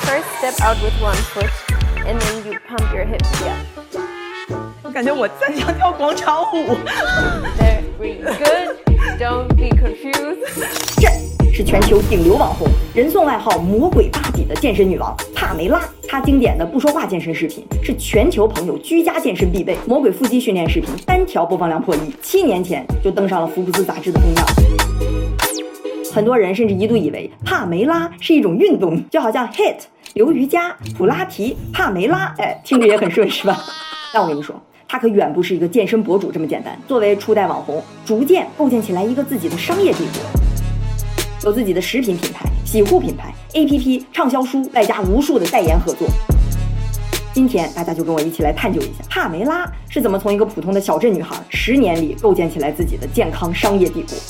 first step out with one foot, and then you pump your hips. Yeah. 我感觉我在想跳广场舞。 Very good. Don't be confused. 这是全球顶流网红，人送外号魔鬼大底的健身女王帕梅拉。她经典的不说话健身视频是全球朋友居家健身必备，魔鬼腹肌训练视频单条播放量破亿，7年前就登上了福布斯杂志的封面。很多人甚至一度以为帕梅拉是一种运动，就好像 HIIT、流瑜伽、普拉提、帕梅拉，听着也很顺是吧？但我跟你说，她可远不是一个健身博主这么简单。作为初代网红，逐渐构建起来一个自己的商业帝国，有自己的食品品牌、洗护品牌、APP、畅销书，外加无数的代言合作。今天大家就跟我一起来探究一下，帕梅拉是怎么从一个普通的小镇女孩10年里构建起来自己的健康商业帝国。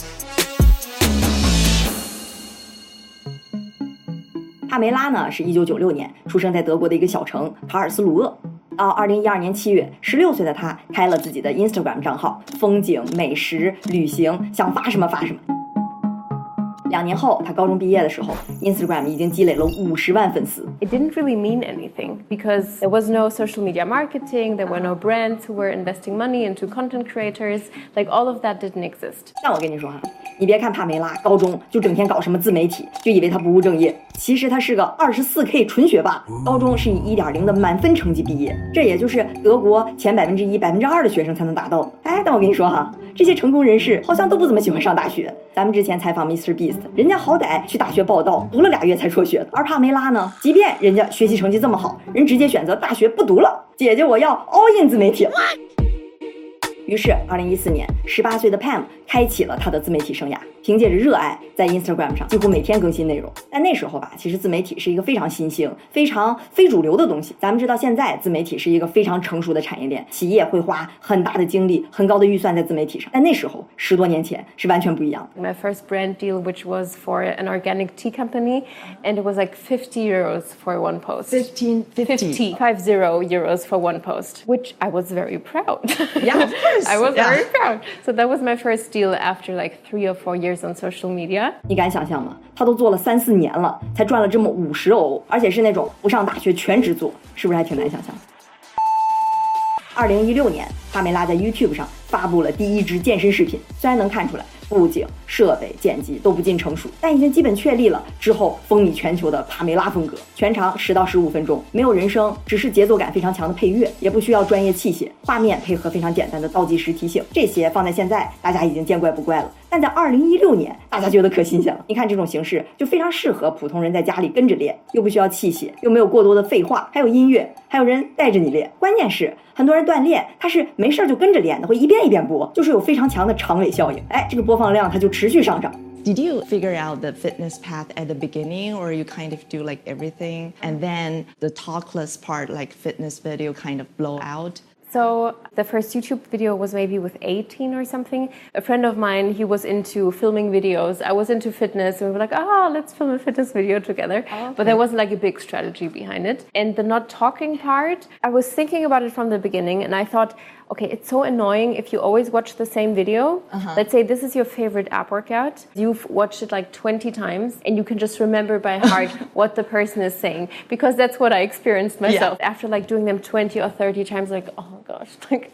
帕梅拉呢，是1996年出生在德国的一个小城卡尔斯鲁厄。到2012年7月，16岁的她开了自己的 Instagram 账号，风景、美食、旅行，想发什么发什么。2年后，她高中毕业的时候 ，Instagram 已经积累了50万粉丝。 It didn't really mean anything because there was no social media marketing, there were no brands who were investing money into content creators, like all of that didn't exist. 但我跟你说哈，你别看帕梅拉高中就整天搞什么自媒体，就以为她不务正业，其实她是个24K 纯学霸，高中是以1.0的满分成绩毕业，这也就是德国前1%、2%的学生才能达到的。但我跟你说哈，这些成功人士好像都不怎么喜欢上大学。咱们之前采访 MrBeast， 人家好歹去大学报到，读了2月才辍学的，而帕梅拉呢，即便人家学习成绩这么好，人直接选择大学不读了，姐姐我要 all in 自媒体了。于是2014年18岁的 Pam 开启了她的自媒体生涯，凭借着热爱在 Instagram 上几乎每天更新内容。但那时候吧，其实自媒体是一个非常新兴、非常非主流的东西。咱们知道现在自媒体是一个非常成熟的产业链，企业会花很大的精力、很高的预算在自媒体上。但那时候10多年前是完全不一样的。 My first brand deal, which was for an organic tea company, and it was like 50 euros for one post. 50 euros for one post, which I was very proud. Yeah, of course. I was very proud. So that was my first deal after like 3 or 4 years on social media. 你敢想象吗？他都做了3-4年了，才赚了这么50欧，而且是那种不上大学全职做，是不是还挺难想象？2016年，帕梅拉在 YouTube 上发布了第一支健身视频，虽然能看出来布景、设备、剪辑都不尽成熟，但已经基本确立了之后风靡全球的帕梅拉风格。全长10到15分钟，没有人声，只是节奏感非常强的配乐，也不需要专业器械，画面配合非常简单的倒计时提醒，这些放在现在大家已经见怪不怪了。但在2016年，大家觉得可新鲜了。你看这种形式就非常适合普通人在家里跟着练，又不需要器械，又没有过多的废话，还有音乐，还有人带着你练。关键是很多人锻炼他是没事就跟着练的，会一遍一遍播，就是有非常强的长尾效应。这个播放量它就持续上涨。 Did you figure out the fitness path at the beginning, or you kind of do like everything and then the talkless part like fitness video kind of blow out? So the first YouTube video was maybe with 18 or something. A friend of mine, he was into filming videos. I was into fitness, and we were like, let's film a fitness video together. Okay. But there wasn't like a big strategy behind it. And the not talking part, I was thinking about it from the beginning, and I thought, okay, it's so annoying if you always watch the same video. Let's say this is your favorite ab workout. You've watched it like 20 times, and you can just remember by heart what the person is saying, because that's what I experienced myself. Yeah. After like doing them 20 or 30 times, like, oh my gosh, like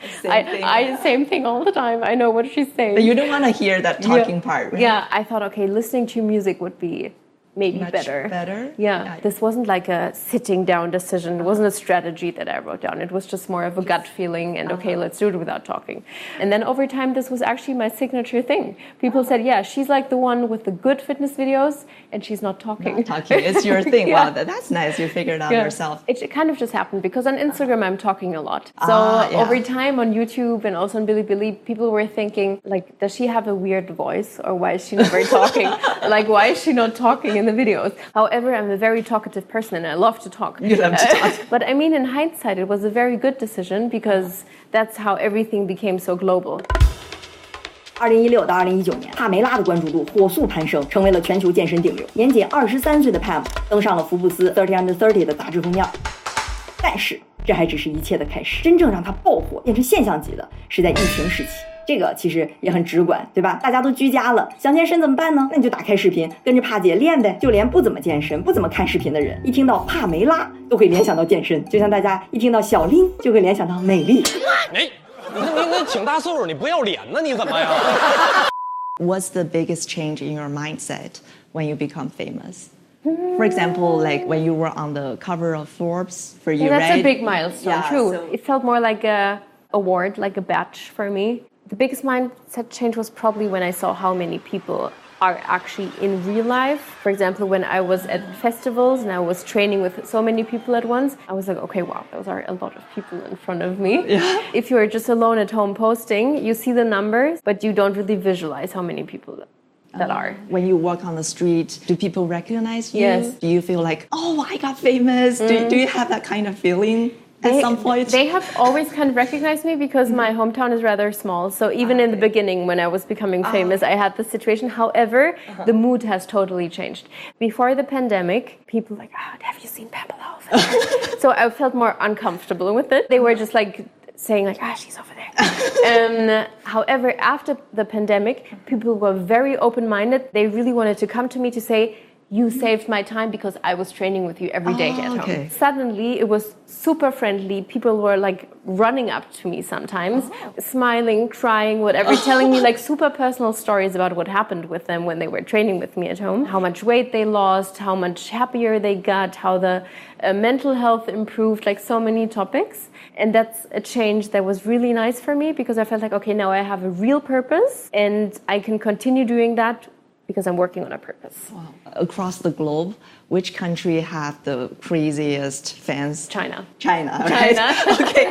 same thing all the time. I know what she's saying. But you don't want to hear that talking part, right? Yeah, I thought, okay, listening to music would be maybe much better. Yeah, this wasn't like a sitting down decision. It wasn't a strategy that I wrote down. It was just more of a gut feeling and okay, let's do it without talking. And then over time, this was actually my signature thing. People said, yeah, she's like the one with the good fitness videos and she's not talking. Not talking, it's your thing. Yeah. Wow, that's nice. You figured out yourself. It kind of just happened because on Instagram, I'm talking a lot. So over time on YouTube and also on Bilibili, people were thinking like, does she have a weird voice or why is she never talking? Like, why is she not talking in the videos? However, I'm a very talkative person and I love to talk. You love to talk. But I mean, in hindsight, it was a very good decision because that's how everything became so global. 2016到2019年，帕梅拉的关注度火速攀升，成为了全球健身顶流。年仅23岁的 Pam 登上了福布斯30 under 30的杂志封面。但是，这还只是一切的开始。真正让她爆火变成现象级的，是在疫情时期。 这个其实也很直观，对吧？大家都居家了，想健身怎么办呢？那你就打开视频，跟着帕姐练呗。就连不怎么健身、不怎么看视频的人，一听到帕梅拉都会联想到健身，就像大家一听到小琳就会联想到美丽。 哎，你挺大岁数，你不要脸呢？你怎么呀？ What's the biggest change in your mindset when you become famous? For example, like when you were on the cover of Forbes for you, that's right? a big milestone, Yeah, true. so- It felt more like a award, like a badge for me. The biggest mindset change was probably when I saw how many people are actually in real life. For example, when I was at festivals and I was training with so many people at once, I was like, okay, wow, those are a lot of people in front of me. Yeah. If you're just alone at home posting, you see the numbers, but you don't really visualize how many people that are. When you walk on the street, do people recognize you? Yes. Do you feel like, oh, I got famous? Do you have that kind of feeling at some point? They have always kind of recognized me because my hometown is rather small. So even in the beginning, when I was becoming famous, I had this situation. However, the mood has totally changed. Before the pandemic, people were like, oh, have you seen Pamela over there? So I felt more uncomfortable with it. They were just like saying like, she's over there. However, after the pandemic, people were very open-minded. They really wanted to come to me to say, you saved my time because I was training with you every day at home. Suddenly, it was super friendly. People were like running up to me sometimes, smiling, crying, whatever, telling me like super personal stories about what happened with them when they were training with me at home. How much weight they lost, how much happier they got, how the mental health improved, like so many topics. And that's a change that was really nice for me because I felt like, okay, now I have a real purpose and I can continue doing that because I'm working on a purpose. Wow. Across the globe, which country have the craziest fans? China. China, right? Okay.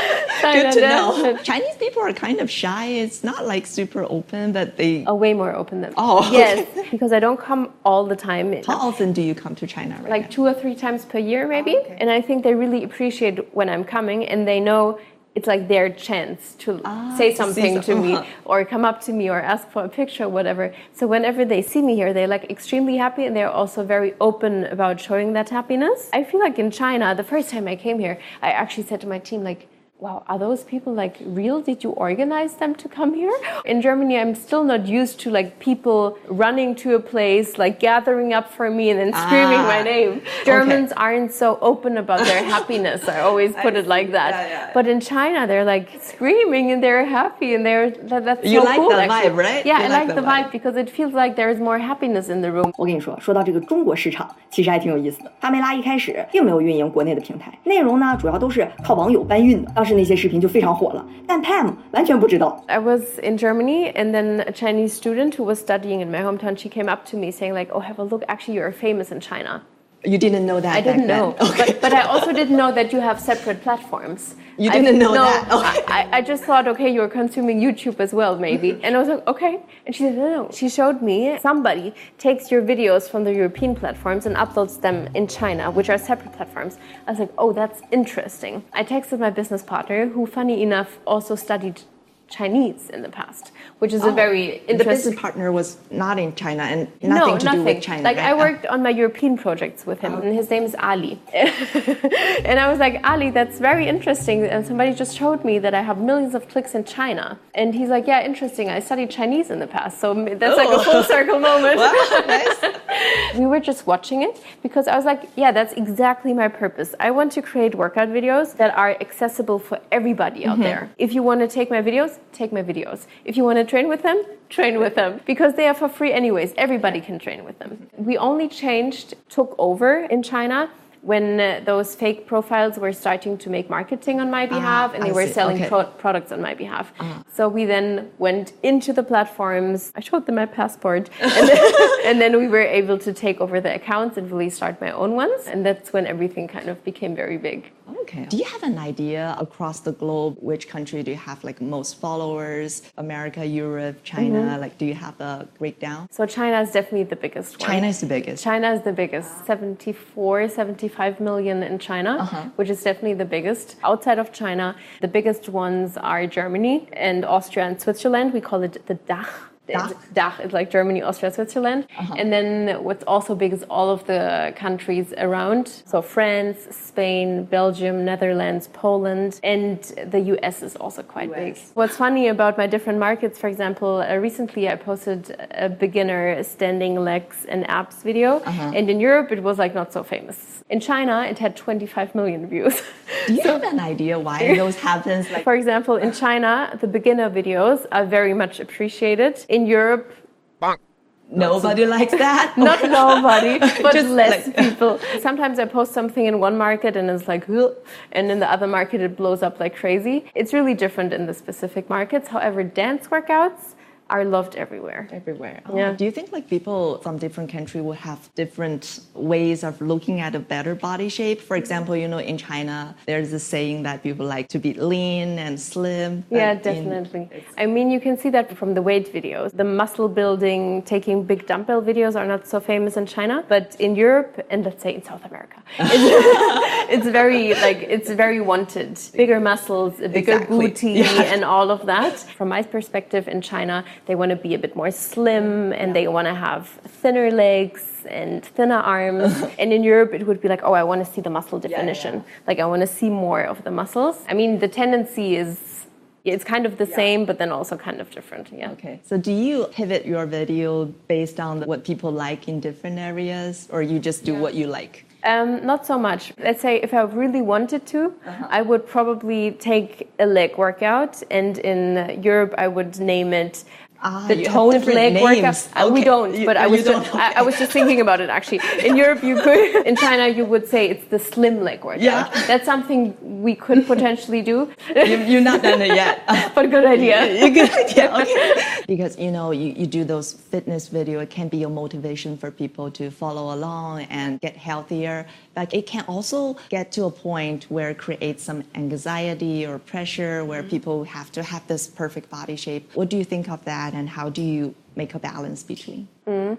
Good to know. Chinese people are kind of shy. It's not like super open, but they... are way more open than Oh, yes, because I don't come all the time. How often do you come to China right Like now? 2 or 3 times per year, maybe. And I think they really appreciate when I'm coming and they know it's like their chance to say something to me or come up to me or ask for a picture or whatever. So whenever they see me here, they're like extremely happy and they're also very open about showing that happiness. I feel like in China, the first time I came here, I actually said to my team like, wow, are those people like real? Did you organize them to come here? In Germany, I'm still not used to like people running to a place, like gathering up for me and then screaming my name. Germans aren't so open about their happiness. I always put it like that. Yeah. But in China, they're like screaming and they're happy and that's you so like cool, the actually. vibe, right? Yeah, you I like the vibe because it feels like there's more happiness in the room. 我跟你说，说到这个中国市场，其实还挺有意思的。帕梅拉一开始并没有运营国内的平台，内容呢主要都是靠网友搬运的。当时那些视频就非常火了，但 Pam 完全不知道。 I was in Germany and then a Chinese student who was studying in my hometown, she came up to me saying like, oh, have a look, actually you're famous in China. You didn't know that I didn't back know. then. Okay. But I also didn't know that you have separate platforms. You didn't know that? Okay. I just thought, okay, you're consuming YouTube as well, maybe. And I was like, okay. And she said, no. She showed me somebody takes your videos from the European platforms and uploads them in China, which are separate platforms. I was like, oh, that's interesting. I texted my business partner, who, funny enough, also studied Chinese in the past, which is a very interesting... The business partner was not in China and nothing to do with China, Like, right? I worked on my European projects with him, and his name is Ali. And I was like, Ali, that's very interesting. And somebody just showed me that I have millions of clicks in China. And he's like, yeah, interesting. I studied Chinese in the past. So that's like a full circle moment. Wow, nice. We were just watching it because I was like, yeah, that's exactly my purpose. I want to create workout videos that are accessible for everybody out there. If you want to take my videos, take my videos. If you want to train with them, train with them. Because they are for free anyways. Everybody can train with them. We only took over in China when those fake profiles were starting to make marketing on my behalf and they were selling products on my behalf. So we then went into the platforms. I showed them my passport. And then we were able to take over the accounts and really start my own ones. And that's when everything kind of became very big. Okay. Do you have an idea across the globe, which country do you have like most followers? America, Europe, China? Like, do you have a breakdown? So China is definitely the biggest one. China is the biggest. China is the biggest. 75 million in China, which is definitely the biggest. Outside of China, the biggest ones are Germany and Austria and Switzerland. We call it the DACH DACH is like Germany, Austria, Switzerland. And then what's also big is all of the countries around. So France, Spain, Belgium, Netherlands, Poland, and the US is also quite big. What's funny about my different markets, for example, recently I posted a beginner standing legs and abs video. And in Europe, it was like not so famous. In China, it had 25 million views. Do you have an idea why those happens? For example, in China, the beginner videos are very much appreciated. In Europe, nobody likes that? Not nobody, but Just less people. Sometimes I post something in one market and it's like, ugh, and in the other market it blows up like crazy. It's really different in the specific markets. However, dance workouts are loved everywhere. Everywhere. Yeah. Do you think like people from different countries will have different ways of looking at a better body shape? For example, you know, in China, there's a saying that people like to be lean and slim. Yeah, definitely. I mean, you can see that from the weight videos. The muscle building, taking big dumbbell videos are not so famous in China, but in Europe and let's say in South America, it's very wanted. Bigger muscles, a bigger booty, and all of that. From my perspective in China, they want to be a bit more slim and they want to have thinner legs and thinner arms. And in Europe, it would be like, oh, I want to see the muscle definition. Like, I want to see more of the muscles. I mean, the tendency is, it's kind of the same, but then also kind of different. Yeah. Okay. So do you pivot your video based on what people like in different areas, or you just do what you like? Not so much. Let's say if I really wanted to, I would probably take a leg workout, and in Europe I would name it the toned leg workout. We don't, but I was just thinking about it actually. In Europe you could, in China you would say it's the slim leg workout. Yeah. That's something we could potentially do. You're not done it yet. But good idea. Good idea. Okay. Because, you know, you do those fitness videos, it can be a motivation for people to follow along and get healthier. But it can also get to a point where it creates some anxiety or pressure where people have to have this perfect body shape. What do you think of that, and how do you make a balance between?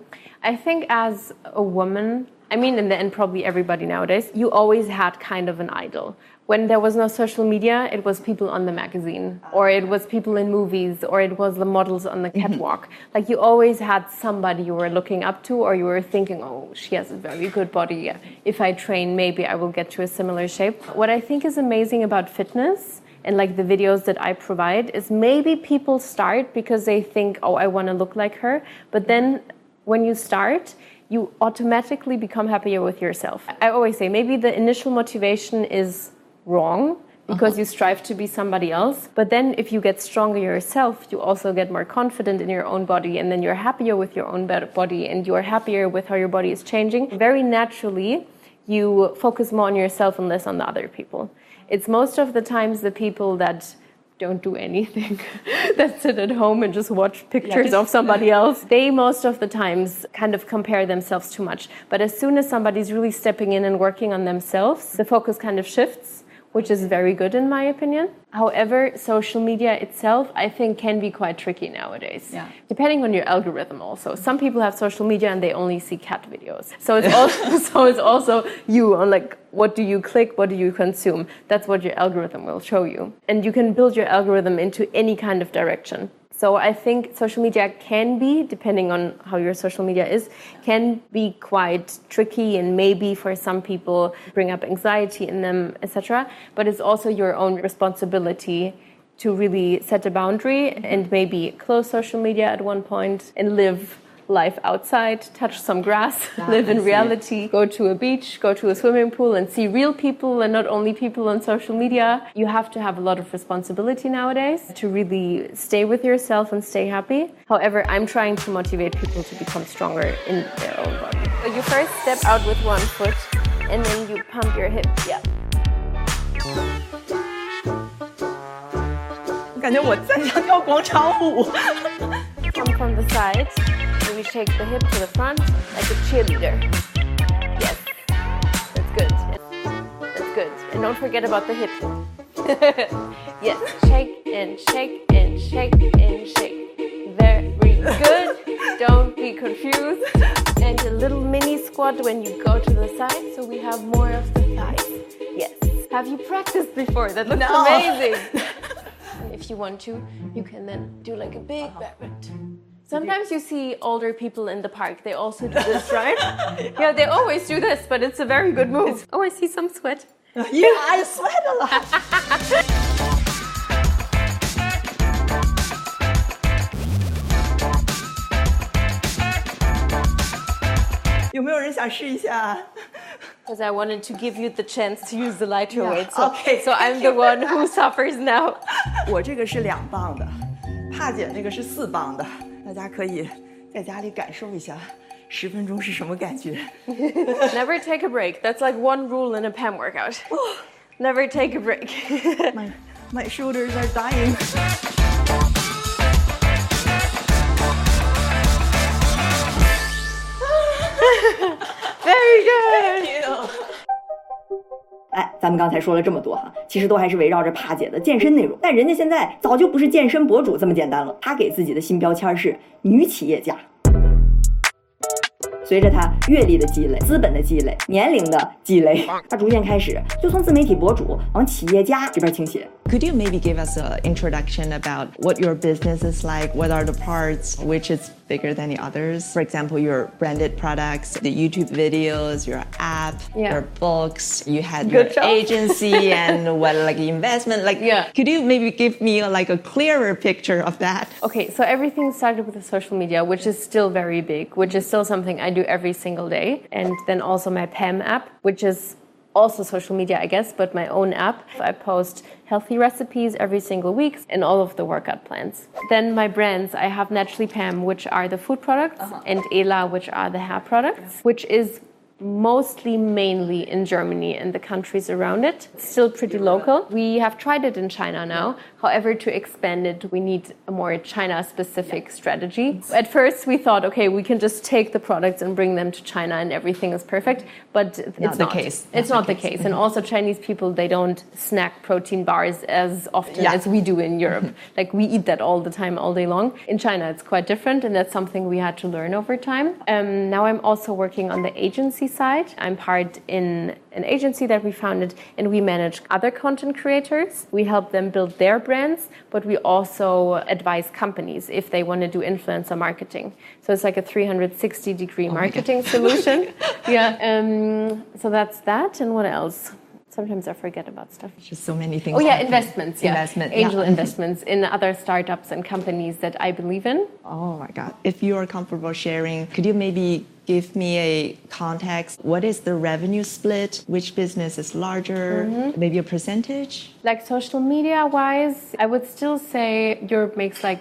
I think as a woman, I mean, in the end, probably everybody nowadays, you always had kind of an idol. When there was no social media, it was people on the magazine, or it was people in movies, or it was the models on the catwalk. Like, you always had somebody you were looking up to, or you were thinking, oh, she has a very good body. If I train, maybe I will get to a similar shape. What I think is amazing about fitness and like the videos that I provide is maybe people start because they think, oh, I want to look like her. But then when you start, you automatically become happier with yourself. I always say maybe the initial motivation is wrong because you strive to be somebody else. But then if you get stronger yourself, you also get more confident in your own body, and then you're happier with your own body, and you're happier with how your body is changing. Very naturally, you focus more on yourself and less on the other people. It's most of the times the people that don't do anything, that sit at home and just watch pictures of somebody else. They most of the times kind of compare themselves too much. But as soon as somebody's really stepping in and working on themselves, the focus kind of shifts, which is very good in my opinion. However, social media itself, I think, can be quite tricky nowadays. Yeah. Depending on your algorithm also. Some people have social media and they only see cat videos. So it's also you on like, what do you click, what do you consume? That's what your algorithm will show you. And you can build your algorithm into any kind of direction. So I think social media can be, depending on how your social media is, can be quite tricky and maybe for some people bring up anxiety in them, etc. But it's also your own responsibility to really set a boundary and maybe close social media at one point and live life outside, touch some grass, live in reality, go to a beach, go to a swimming pool and see real people and not only people on social media. You have to have a lot of responsibility nowadays to really stay with yourself and stay happy. However, I'm trying to motivate people to become stronger in their own body. So you first step out with one foot and then you pump your hip. Yeah. 感觉我在想跳广场舞。 Come from the side. And we shake the hip to the front like a cheerleader. Yes, that's good. That's good. And don't forget about the hip. Yes, shake and shake and shake and shake. Very good. Don't be confused. And a little mini squat when you go to the side, so we have more of the thighs. Yes. Have you practiced before? That looks amazing. And if you want to, you can then do like a big back bend. Sometimes you see older people in the park. They also do this, right? Yeah, they always do this, but it's a very good move. Oh, I see some sweat. Yeah, I sweat a lot.有没有人想试一下？ Because I wanted to give you the chance to use the lighter Yeah, weight. So, okay. so I'm the one who suffers now. 我这个是2磅的，帕姐那个是4磅的，大家可以在家里感受一下10分钟是什么感觉。 Never take a break. That's like one rule in a PAM workout. Never take a break. My shoulders are dying. Very good. Thank you. 哎，咱们刚才说了这么多哈，其实都还是围绕着帕姐的健身内容。但人家现在早就不是健身博主这么简单了，她给自己的新标签是女企业家。随着她阅历的积累、资本的积累、年龄的积累，她逐渐开始就从自媒体博主往企业家这边倾斜。 Could you maybe give us an introduction about what your business is like? What are the parts? Which is bigger than the others? For example, your branded products, the YouTube videos, your app, Yeah. your books. You had Good your job. agency and what, like investment. Like, Yeah. Could you maybe give me like a clearer picture of that? Okay, so everything started with the social media, which is still very big, which is still something I do every single day. And then also my PAM app, which is also social media, I guess, but my own app. I post healthy recipes every single week and all of the workout plans. Then my brands, I have Naturally Pam, which are the food products, and Ela, which are the hair products, which is mostly mainly in Germany and the countries around it. It's still pretty local. We have tried it in China now. However, to expand it, we need a more China-specific strategy. At first, we thought, okay, we can just take the products and bring them to China and everything is perfect, but it's the not. case. It's not the case. And also Chinese people, they don't snack protein bars as often as we do in Europe. Like we eat that all the time, all day long. In China, it's quite different, and that's something we had to learn over time. Now I'm also working on the agency side. I'm part in an agency that we founded, and we manage other content creators. We help them build their brands, but we also advise companies if they want to do influencer marketing. So it's like a 360-degree marketing solution. So that's that. And what else? Sometimes I forget about stuff. Just so many things. Oh yeah, happening. investments. Yeah, Investment, angel yeah. investments in other startups and companies that I believe in. Oh my God. If you are comfortable sharing, could you maybe give me a context? What is the revenue split? Which business is larger? Maybe a percentage? Like social media wise, I would still say Europe makes like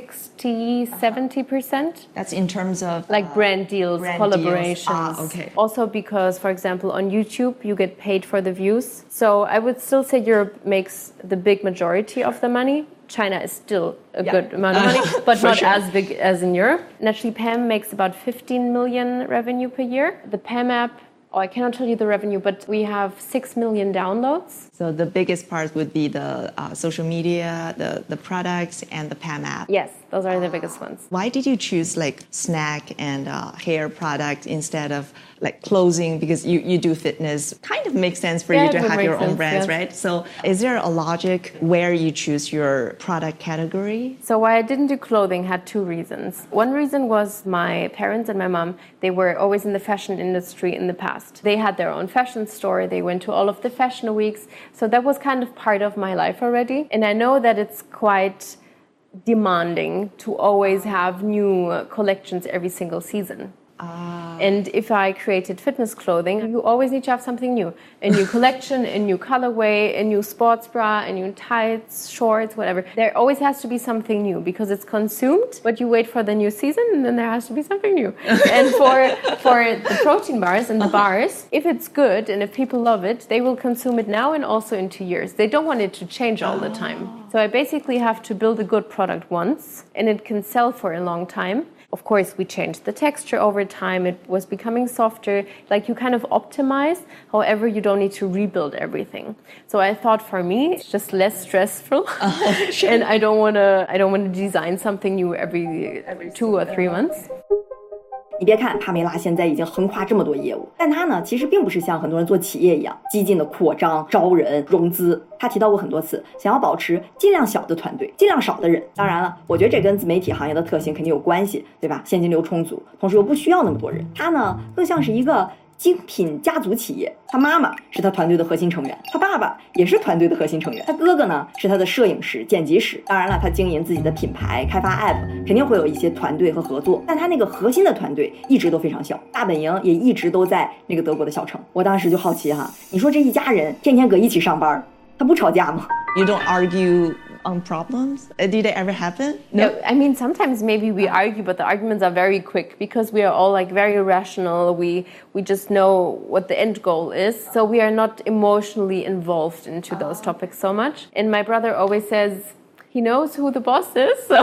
60-70%. That's in terms of Like brand deals, brand collaborations. deals. Okay. Also because, for example, on YouTube, you get paid for the views. So I would still say Europe makes the big majority of the money. China is still a good amount of money, but not as big as in Europe. Naturally Pam makes about 15 million revenue per year. The Pam app, I cannot tell you the revenue, but we have 6 million downloads. So the biggest part would be the social media, the products, and the PAM app. Yes, those are the biggest ones. Why did you choose like snack and hair products instead of like clothing? Because you do fitness. Kind of makes sense for you to have your own brands, right? So is there a logic where you choose your product category? So why I didn't do clothing had two reasons. One reason was my parents and my mom, they were always in the fashion industry in the past. They had their own fashion store. They went to all of the fashion weeks. So that was kind of part of my life already. And I know that it's quite demanding to always have new collections every single season. And if I created fitness clothing, you always need to have something new. A new collection, a new colorway, a new sports bra, a new tights, shorts, whatever. There always has to be something new because it's consumed, but you wait for the new season and then there has to be something new. And for the protein bars and the bars, if it's good and if people love it, they will consume it now and also in 2 years. They don't want it to change all the time. So I basically have to build a good product once and it can sell for a long time. Of course, we changed the texture over time. It was becoming softer. Like you kind of optimize. However, you don't need to rebuild everything. So I thought for me, it's just less stressful. Sure. And I don't want to design something new every 2 or 3 months. 你别看帕梅拉现在已经横跨这么多业务，但她呢其实并不是像很多人做企业一样激进的扩张、招人、融资。她提到过很多次，想要保持尽量小的团队，尽量少的人。当然了，我觉得这跟自媒体行业的特性肯定有关系，对吧？现金流充足，同时又不需要那么多人。她呢更像是一个精品家族企业，他妈妈是他团队的核心成员，他爸爸也是团队的核心成员，他哥哥呢是他的摄影师、剪辑师。当然了，他经营自己的品牌、开发 app， 肯定会有一些团队和合作，但他那个核心的团队一直都非常小，大本营也一直都在那个德国的小城。我当时就好奇哈，你说这一家人天天搁一起上班，他不吵架吗？ You don't argue on problems? Did it ever happen? No. I mean, sometimes maybe we argue, but the arguments are very quick because we are all like very rational. We just know what the end goal is. So we are not emotionally involved into those topics so much. And my brother always says he knows who the boss is. So,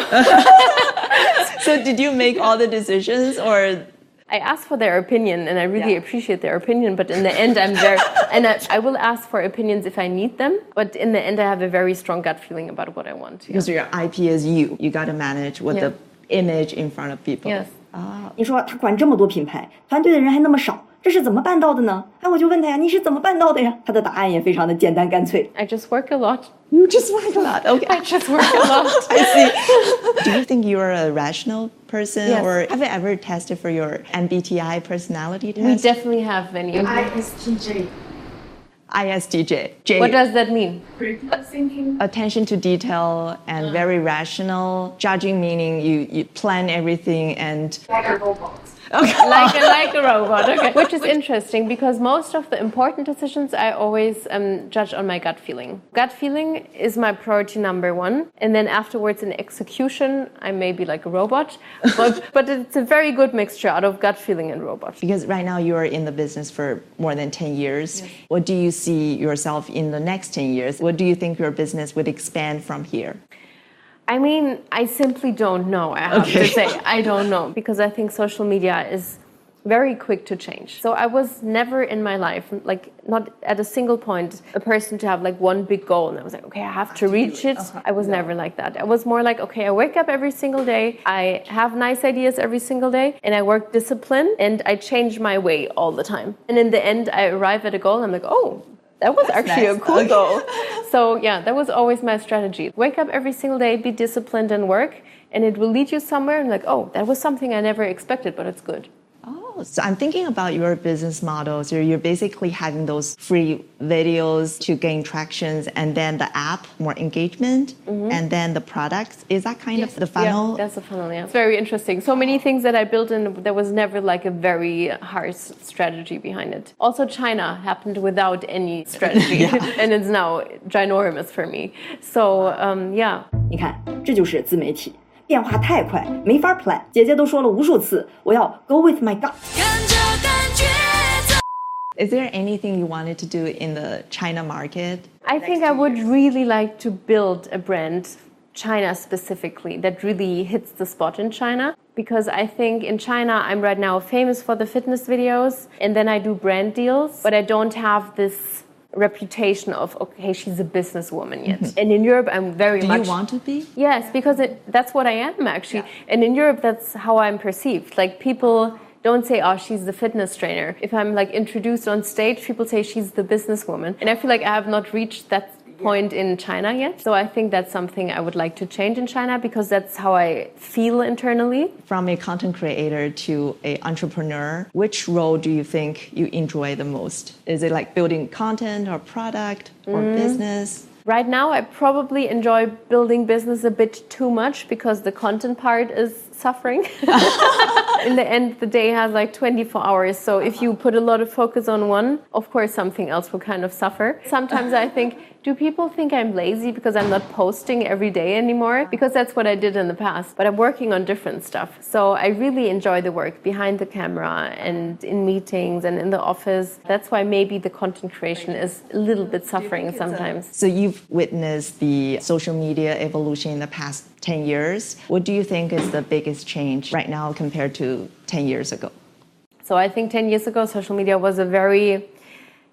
So did you make all the decisions or? I ask for their opinion and I really appreciate their opinion, but in the end I'm very, and I will ask for opinions if I need them, but in the end I have a very strong gut feeling about what I want. Because your IP is you. You got to manage with the image in front of people. Yes. 你说他管这么多品牌，团队的人还那么少，这是怎么办到的呢？哎，我就问他呀，你是怎么办到的呀？他的答案也非常的简单干脆。 I just work a lot. You just work a lot. Okay. I just work a lot. I see. Do you think you're a rational person? Yes. Or have you ever tested for your MBTI personality test? We definitely have many. ISTJ. ISTJ. J. What does that mean? Critical thinking. Attention to detail and very rational. Judging meaning you plan everything and... Like a robot. like a robot, okay. Which is interesting because most of the important decisions I always judge on my gut feeling. Gut feeling is my priority number one, and then afterwards in execution I may be like a robot, but it's a very good mixture out of gut feeling and robot. Because right now you are in the business for more than 10 years. Yes. What do you see yourself in the next 10 years? What do you think your business would expand from here? I mean, I simply don't know, I have to say. I don't know, because I think social media is very quick to change. So I was never in my life, like not at a single point, a person to have like one big goal. And I was like, okay, I have to reach it. I was never like that. I was more like, okay, I wake up every single day. I have nice ideas every single day. And I work discipline. And I change my way all the time. And in the end, I arrive at a goal. And I'm like, oh, that was actually a cool goal. So yeah, that was always my strategy. Wake up every single day, be disciplined and work. And it will lead you somewhere. And like, oh, that was something I never expected, but it's good. So I'm thinking about your business model. So you're basically having those free videos to gain tractions, and then the app, more engagement, and then the products. Is that kind of the funnel? Yeah, that's the funnel, yeah. It's very interesting. So many things that I built in, there was never like a very hard strategy behind it. Also, China happened without any strategy, and it's now ginormous for me. So, yeah. 你看，这就是自媒体。变化太快，没法 plan。姐姐都说了无数次，我要 go with my gut。 Is there anything you wanted to do in the China market? I think I would really like to build a brand, China specifically, that really hits the spot in China. Because I think in China, I'm right now famous for the fitness videos, and then I do brand deals, but I don't have this reputation of, okay, she's a businesswoman yet. And in Europe, I'm very much... Do you want to be? Yes, because that's what I am, actually. Yeah. And in Europe, that's how I'm perceived. Like, people don't say, oh, she's the fitness trainer. If I'm, like, introduced on stage, people say she's the businesswoman. And I feel like I have not reached that point in China yet. So I think that's something I would like to change in China, because that's how I feel internally. From a content creator to an entrepreneur, which role do you think you enjoy the most? Is it like building content or product or business? Right now, I probably enjoy building business a bit too much because the content part is suffering. In the end, the day has like 24 hours. So if you put a lot of focus on one, of course, something else will kind of suffer. Sometimes I think, do people think I'm lazy because I'm not posting every day anymore? Because that's what I did in the past. But I'm working on different stuff. So I really enjoy the work behind the camera and in meetings and in the office. That's why maybe the content creation is a little bit suffering sometimes. So you've witnessed the social media evolution in the past 10 years. What do you think is the biggest change right now compared to 10 years ago? So I think 10 years ago, social media was a very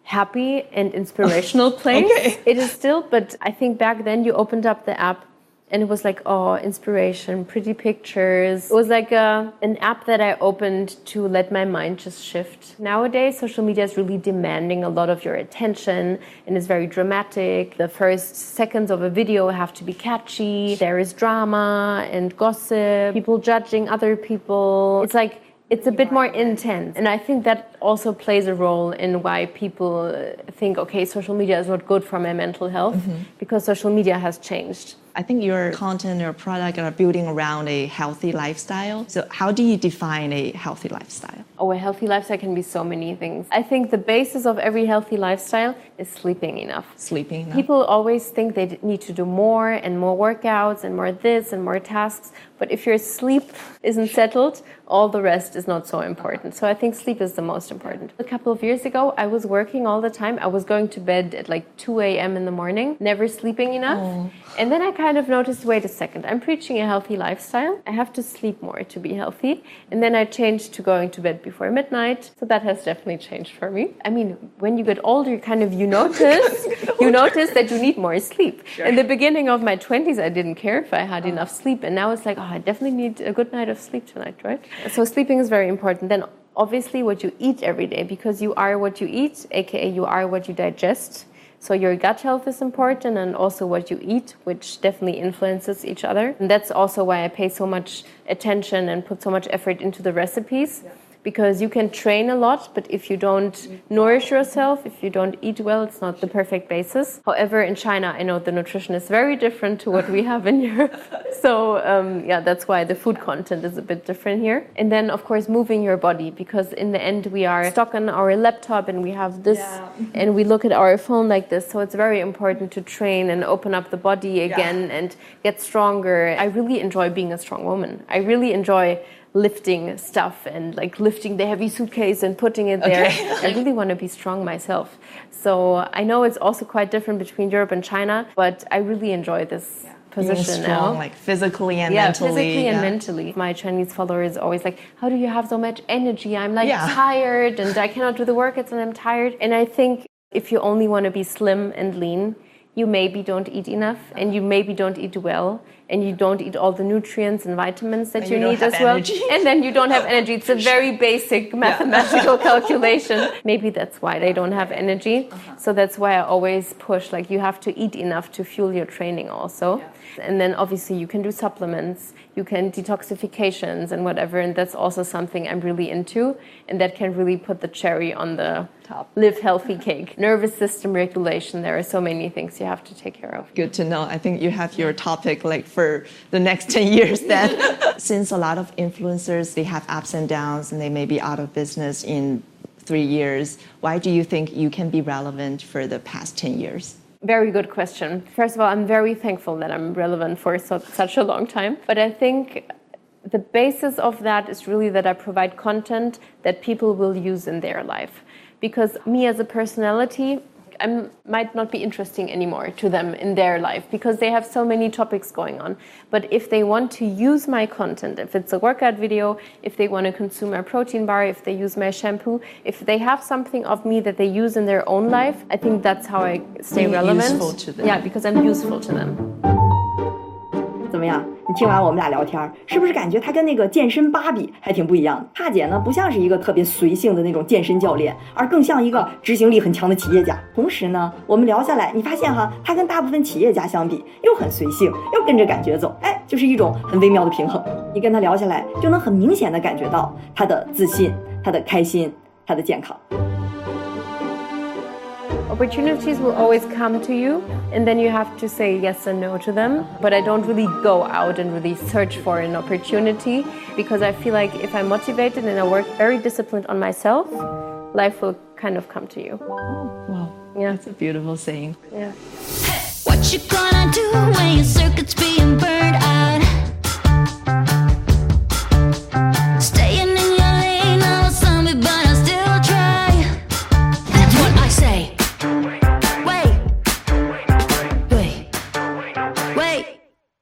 happy and inspirational place. It is still, but I think back then you opened up the app And it was like, oh, inspiration, pretty pictures. It was like an app that I opened to let my mind just shift. Nowadays, social media is really demanding a lot of your attention and is very dramatic. The first seconds of a video have to be catchy. There is drama and gossip, people judging other people. It's like, it's a bit more intense. And I think that also plays a role in why people think, okay, social media is not good for my mental health, because social media has changed. I think your content or product are building around a healthy lifestyle. So how do you define a healthy lifestyle? Oh, a healthy lifestyle can be so many things. I think the basis of every healthy lifestyle is sleeping enough. Sleeping enough. People always think they need to do more and more workouts and more this and more tasks. But if your sleep isn't settled, all the rest is not so important. So I think sleep is the most important. A couple of years ago, I was working all the time. I was going to bed at like 2 a.m. in the morning, never sleeping enough. Oh. And then I kind of noticed, wait a second, I'm preaching a healthy lifestyle. I have to sleep more to be healthy. And then I changed to going to bed before midnight. So that has definitely changed for me. I mean, when you get older, you notice that you need more sleep. Sure. In the beginning of my 20s, I didn't care if I had enough sleep. And now it's like, I definitely need a good night of sleep tonight, right? So sleeping is very important. Then obviously what you eat every day, because you are what you eat, aka you are what you digest. So your gut health is important, and also what you eat, which definitely influences each other. And that's also why I pay so much attention and put so much effort into the recipes. Because you can train a lot, but if you don't nourish yourself, if you don't eat well, it's not the perfect basis. However, in China, I know the nutrition is very different to what we have in Europe. So that's why the food content is a bit different here. And then, of course, moving your body, because in the end, we are stuck on our laptop and we have this, and we look at our phone like this. So it's very important to train and open up the body again and get stronger. I really enjoy being a strong woman. I really enjoy lifting stuff and like lifting the heavy suitcase and putting it there. Okay. I really want to be strong myself. So I know it's also quite different between Europe and China, but I really enjoy this position being strong, now. Like physically and mentally. Physically and mentally. My Chinese followers always like, how do you have so much energy? I'm like tired and I cannot do the workouts and I'm tired. And I think if you only want to be slim and lean, you maybe don't eat enough and you maybe don't eat well and you don't eat all the nutrients and vitamins that you need as well. And then you don't have energy. It's a very basic mathematical calculation. Maybe that's why they don't have energy. So that's why I always push, like you have to eat enough to fuel your training also. And then obviously you can do supplements, you can detoxifications and whatever. And that's also something I'm really into. And that can really put the cherry on the top. Live healthy cake. Nervous system regulation. There are so many things you have to take care of. Good to know. I think you have your topic like for the next 10 years then. Since a lot of influencers, they have ups and downs and they may be out of business in 3 years, why do you think you can be relevant for the past 10 years? Very good question. First of all, I'm very thankful that I'm relevant for such a long time. But I think the basis of that is really that I provide content that people will use in their life. Because me as a personality, I might not be interesting anymore to them in their life because they have so many topics going on. But if they want to use my content, if it's a workout video, if they want to consume my protein bar, if they use my shampoo, if they have something of me that they use in their own life, I think that's how I stay relevant. Useful to them. Yeah, because I'm useful to them. 怎么样？你听完我们俩聊天，是不是感觉她跟那个健身芭比还挺不一样？帕姐呢，不像是一个特别随性的那种健身教练，而更像一个执行力很强的企业家。同时呢，我们聊下来，你发现哈，她跟大部分企业家相比，又很随性，又跟着感觉走，哎，就是一种很微妙的平衡。你跟她聊下来，就能很明显的感觉到她的自信、她的开心、她的健康。 Opportunities will always come to you, and then you have to say yes and no to them. But I don't really go out and really search for an opportunity because I feel like if I'm motivated and I work very disciplined on myself, life will kind of come to you. Oh, wow. Yeah. That's a beautiful saying. Yeah. What you gonna do when your circuit's being burned out?